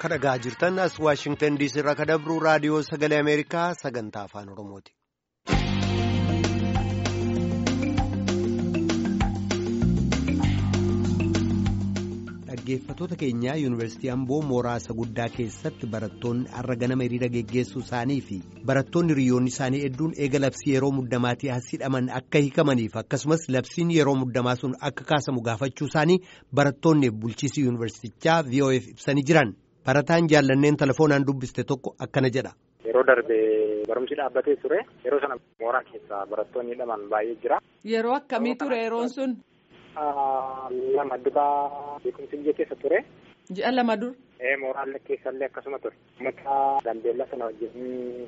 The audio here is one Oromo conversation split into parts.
Kadhagaa jirtan as Waashingtan DC irraa kadabru raadiyoo sagalee Ameerikaa sagantaa afaan Oromooti. Dhaggeeffattoota keenyaa Yuunivarsiitii Amboo mooraa guddaa keessatti barattoonni har'a ganama hiriira geggeessuu isaanii fi barattoonni hiriyoonni isaanii hedduun eega labsii yeroo muddamaatii as hidhaman akka hiikamaniif akkasumas labsiin yeroo muddamaa sun akka kaasamu gaafachuu isaanii barattoonni bulchiisii yuunivarsiitichaa VOF ibsanii jiran. Barataan jaallanneen telefoonaan dubbiste tokko akkana jedha. Yeroo darbe barumsi dhaabbatee ture. Yeroo sana mooraa keessa barattoonni hidhaman baay'ee jira. Yeroo akkamii ture yeroon sun? Lama duraa beekumsi biyya keessa ture. Ji'a lama dur? Mooraallee keessallee akkasuma ture. Mata dandeella sana wajjin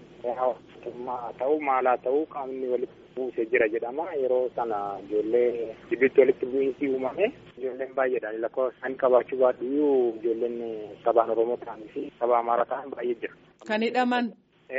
ta'uu maalaa ta'uu qaamni walitti buusee jira jedhama. Yeroo sana ijoollee gidduutti walitti bu'iinsi uumame. Ijoolleen baay'eedhaan lakkoofsaan qabaachuu baadhiyyuu ijoolleen sabaan Oromoo ta'anii fi saba Amaaraa ta'an baay'ee jira. Kan hidhaman?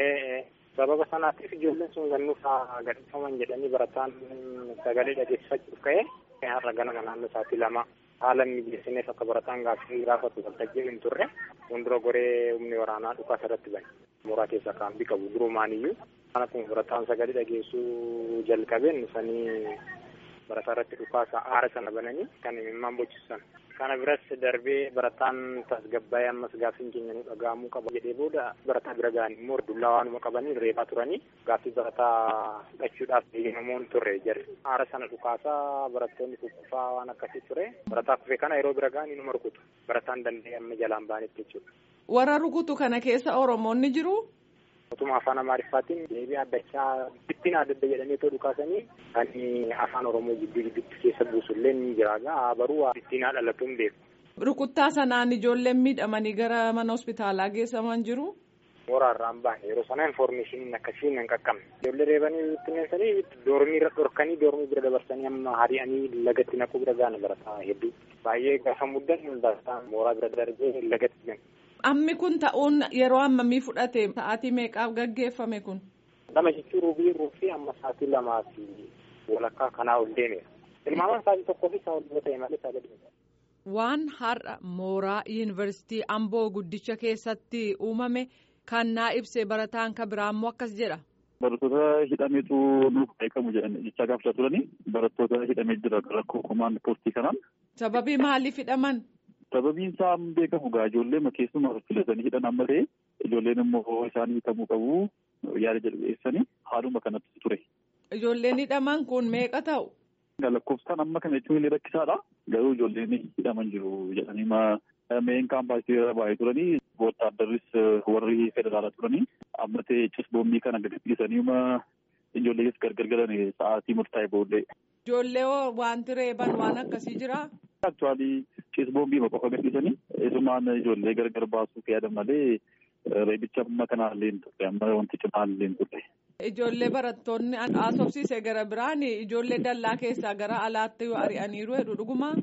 Sababa sanaatiif ijoolleen sun gannuufaa gadhiifaman jedhanii barataan sagalee dhageessifachuuf ka'e. Har'a ganama naannoo sa'aatii 2 haala mijeessineef akka barataan gaaffii gaafatu waltajjii hin turre fuuldura goree humni waraanaa dhukaasa irratti bane. Mooraa keessa kaambii qabu durumaaniyyuu. Kana kun barataan sagalee dhageessuu jalqabeen dhufanii barataa irratti dhukaasa aara sana bananii kan imimmaan bochisan. Kana biras darbee barataan tasgabbaa'ee ammas gaaffiin keenya nu dhaga'amuu qaba jedhee booda barataa bira ga'anii immoo dullaa waanuma qabanii reebaa turanii gaaffii barataa fudhachuudhaaf eeyyamamuun turre jedhe. Aara sana dhukaasaa barattoonni kukkufaa waan akkasii ture. Barataa kufee kana yeroo bira ga'anii numa rukutu. Barataan danda'ee amma jalaan ba'anitti jechuudha. Warra rukutu kana keessa Oromoonni jiru? Otuma afaan Amaariffaatiin deebii addachaa bittiin adda jedhanii too dhukaasanii kan afaan Oromoo gidduutti keessa buusullee ni jira. Baruu bittiin dhalatuun beeku. Rukuttaa sanaan ijoolleen miidhamanii gara mana hospitaalaa geessaman jiru? Mooraarraan baane yeroo sana infoormeeshiniin akkasiin hin qaqqabne. Ijoollee reebanii bittinneessanii doormii irra dhorkanii doormii bira dabarsanii amma hari'anii lagatti naquu bira gaana barataa hedduu. Baay'ee gaafa muddan barataan mooraa bira darbee lagatti gana. Ammi kun ta'uun yeroo ammamii fudhate sa'aatii meeqaaf gaggeeffame kun? Lama jechuun ruubii amma sa'aatii 2 fi walakkaa kanaa ol deemeera. Ilmaamaan sa'aatii 1 fi sa'aatii 2 ta'e malee sa'aatii 2. Waan har'a mooraa yuunivarsiitii Amboo guddicha keessatti uumame kan naa ibse barataan kan biraa immoo akkas jedha. Barattoota hidhameetu nuuf beekamu jedhanii jechaa gaafachaa turanii barattoota hidhamee jira rakkoo komaand poostii kanaan. Sababii maaliif hidhaman? Sababiin isaa beekamu gaa ijoollee keessumaa filatanii hidhan amma ta'e ijoolleen immoo isaanii hiikamuu qabu yaada jedhu haaluma kanatti ture. Ijoolleen hidhaman kun meeqa ta'u? Lakkoofsaan amma kana jechuun illee rakkisaadha. Garuu ijoolleen hidhaman jiru jedhanii meen kaampaasii irra baay'ee turanii wotaaddarris warri federaalaa turanii amma ta'e cisboommii kana gadhiisanii ijoollee gargar galan sa'aatii murtaa'e booddee. Ijoollee wanti reeban waan akkasii jiraa? Aktuwaalii cisboommii qofa gadhiisanii isumaan ijoollee gargar baasuuf yaadan malee reebicha amma kanaallee hin turre amma wanti cimaallee hin turre. Ijoollee barattoonni haasofsiise gara biraan ijoollee dallaa keessaa gara alaatti ari'aniiru heddu dhugumaa?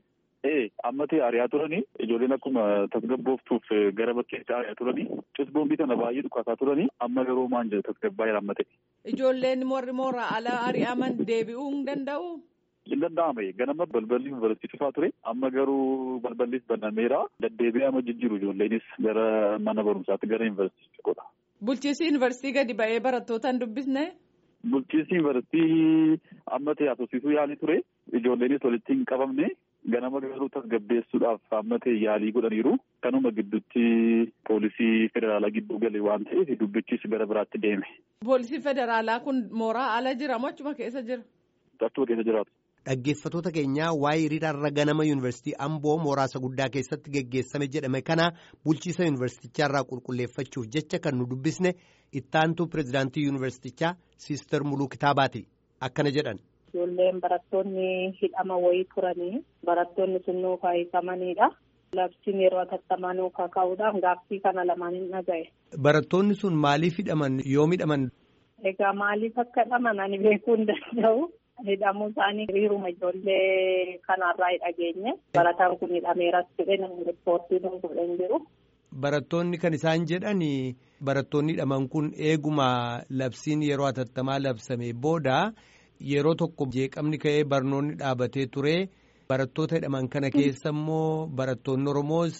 Amma ta'e ari'aa turanii ijoolleen akkuma tasgabbooftuuf gara bakkeetti ari'aa turanii cisboombii kana baay'ee dhukaasaa turanii amma garuu maan jedhu tasgabbaa'eera amma ta'e. Ijoolleen warri mooraa ala ari'aman deebi'uu hin danda'u? Hin danda'ame ganama balballi yuunivarsiitii cufaa ture amma garuu balballis banameera deddeebi'ee amma jijjiiru ijoolleenis gara mana barumsaatti gara yuunivarsiitii godha. Bulchiinsi yuunivarsiitii gadi ba'ee barattoota hin dubbisne? Bulchiinsi yuunivarsiitii amma ta'e haasofsiisuu yaalii ture ijoolleenis walitti hin qabamne ganama garuu tasgabbeessuudhaaf amma ta'e yaalii godhaniiru kanuma gidduutti poolisii federaalaa gidduu galee waan ta'eef dubbichis gara biraatti deeme. Poolisii federaalaa kun mooraa ala jira moo achuma keessa jira? Achuma keessa jiraatu. Dhaggeeffattoota keenyaa waa'ee hiriirarra ganama yuunivarsiitii Amboo mooraa guddaa keessatti geggeessame jedhame kana bulchiisa yuunivarsiitichaa qulqulleeffachuuf jecha kan nu dubbisne ittaantuu pirezidaantii yuunivarsiitichaa Siister Muluu Kitaabaati. Akkana jedhan. Ijoolleen barattoonni hidhama wayii turanii barattoonni sun nuuf hiikamanidha. Labsiin yeroo hatattamaa nuuf kaka'uudhaan gaaffii kana lamaan hin dhaga'e. Barattoonni sun maaliif hidhaman yoo hidhaman? Egaa maaliif akka hidhaman ani beekuu hin danda'u. Hidhamuu isaanii hiriiruma ijoollee kanarraa dhageenye barataan kun hidhameeras jedhee namni riippoortii nuuf godhan jiru. Barattoonni kan isaan jedhan barattoonni hidhaman kun eeguma labsiin yeroo hatattamaa labsame booda yeroo tokko jeeqamni ka'ee barnoonni dhaabatee ture barattoota hidhaman kana keessa immoo barattoonni Oromoos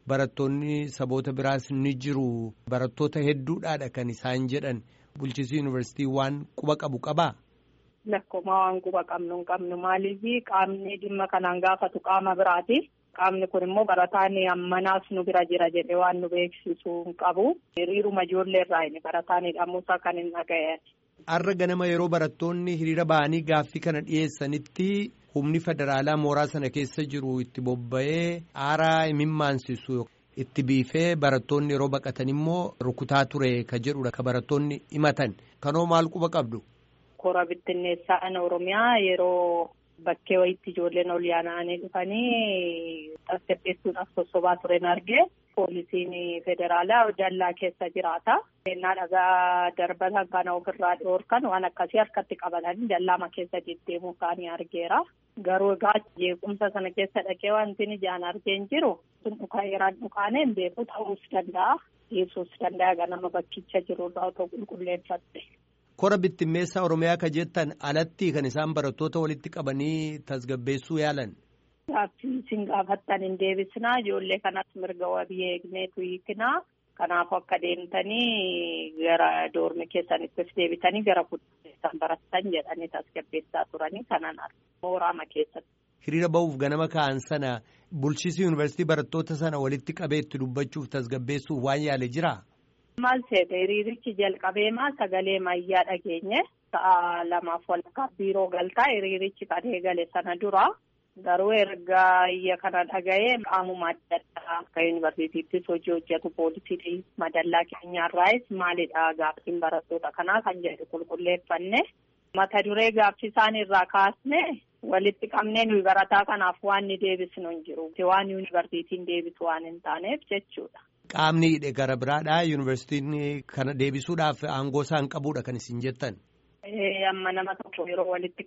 barattoonni saboota biraas ni jiru barattoota hedduudhaadha kan isaan jedhan bulchiinsi yuunivarsiitii waan quba qabu qabaa? Lakkuma waan quba qabnu hin qabnu maaliif qaamni dhimma kanaan gaafatu qaama biraati. Qaamni kun immoo barataan ammanaas nu bira jira jedhee waan nu beeksisuu hin qabu. Hiriiruma ijoollee irraa inni barataan hidhamuusaa kan hin dhaga'e. Har'a ganama yeroo barattoonni hiriira ba'anii gaaffii kana dhiyeessanitti humni federaalaa mooraa sana keessa jiru itti bobba'ee aaraa imimmaansisu itti biifee barattoonni yeroo baqatan immoo rukutaa ture ka jedhudha ka barattoonni himatan. Kanoo maal quba qabdu? Kora bittinneessaan Oromiyaa yeroo bakkee wayitti ijoolleen ol yaa'anii dhufanii tasgabbeessuudhaaf sossobaa turen argee poolisiin federaalaa dallaa keessa jiraata. Ennaa dhagaa darbatan kana ofirraa dhoorkan waan akkasii harkatti qabatanii dallaama keessa deddeemuu isaanii argeera. Garuu egaa jeequmsa sana keessa dhaqee wanti ijaan argeen jiru sun dhukaa'eeraan dhukaaneen beeku ta'uus danda'a. Ibsuus danda'a ganama bakkicha jirurraa otoo qulqulleeffatte. Kora bittimmeessaa Oromiyaa ka jettan alatti kan isaan barattoota walitti qabanii tasgabbeessuu yaalan. Gaaffii isin gaafattan hin deebisnaa ijoollee kanas mirga wabii eegneetu hiikinaa. Kanaafuu akka deemtanii gara doormi keessanittis deebitanii gara fudhatan barattan jedhanii tasgabbeessaa turanii kanaan mooraama keessatti. Hiriira ba'uuf ganama ka'an sana bulchiinsi yuunivarsiitii barattoota sana walitti qabee itti dubbachuuf tasgabbeessuuf waan yaale jiraa? Maal seete hiriirichi jalqabee sagalee mayyaa dhageenye sa'a 2 walakkaa biiroo galtaa hiriirichi kan eegale sana dura. Garuu erga iyya kana dhaga'ee qaamuma adda addaa akka yuunivarsiitiittis hojii hojjetu poolisii madallaa keenyarraayis maalidha gaaffiin barattoota kanaa kan jedhu qulqulleeffanne mata duree gaaffii isaan irraa kaasne walitti qabnee nuyi barataa kanaaf waan ni deebisnu hin jiru waan yuunivarsiitiin deebisu waan hin taaneef jechuudha. Qaamni hidhe gara biraadhaa yuunivarsiitiin kana deebisuudhaaf aangoo isaan qabuudha kan isin jettan. Amma nama tokko yeroo walitti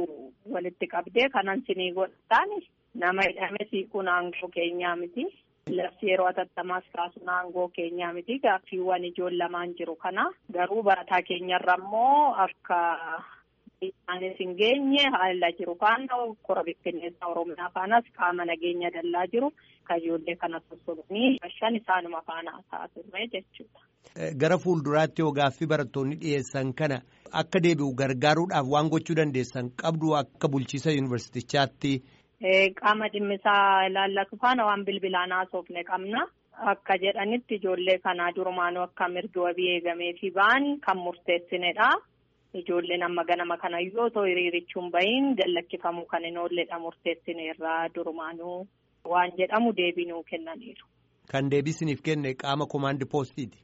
qabdee kanan sinii godhataan nama hidhame siikuun aangoo keenyaa miti. Labsi yeroo atattamaas kaasuun aangoo keenyaa miti. Gaaffiiwwan ijoon lamaan jiru kana garuu barataa keenyarra immoo akka isaanis hin geenye haala jiru faana kora bittinneessaa Oromiyaa faanas qaama nageenya dallaa jiru kan ijoollee kana sossobanii shan isaanuma faana haasa'aa turre jechuudha. Gara fuulduraatti yoo gaaffii barattoonni dhiyeessan kana akka deebi'u gargaaruudhaaf waan gochuu dandeessan qabdu akka bulchiisa yuunivarsiitichaatti. Qaama dhimmisaa ilaallatu faana waan bilbilaan haasofne qabna. Akka jedhanitti ijoollee kanaa durumaanuu akka mirgi wabii eegamee fi ba'an kan murteessinedha. Ijoolleen amma ganama kana yoo ta'u hiriirichuun bahiin gallakkifamuu kan hin oolledha murteessineerraa durumaanuu waan jedhamu deebinuu kennaniiru. Kan deebisiniif kenne qaama komaandi poostiiti.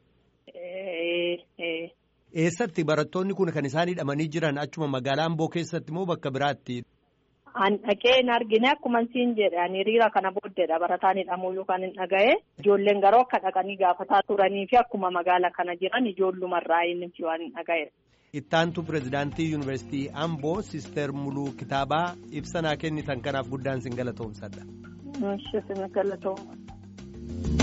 Eessatti barattoonni kun kan isaan hidhamanii jiran achuma magaalaa Amboo keessatti moo bakka biraatti? An dhaqee hin argine akkuma siin jedhan hiriira kana booddeedha barataan hidhamuu yookaan hin dhaga'e. Ijoolleen garuu akka dhaqanii gaafataa turanii fi akkuma magaala kana jiran ijoollumarraa inni waan hin dhaga'e. Ittaantu pirezidaantii yuunivarsiitii Amboo Sister Muluu Kitaabaa ibsa naa kennitan kanaaf guddaan sin galatoomsadha. Sin galatooma.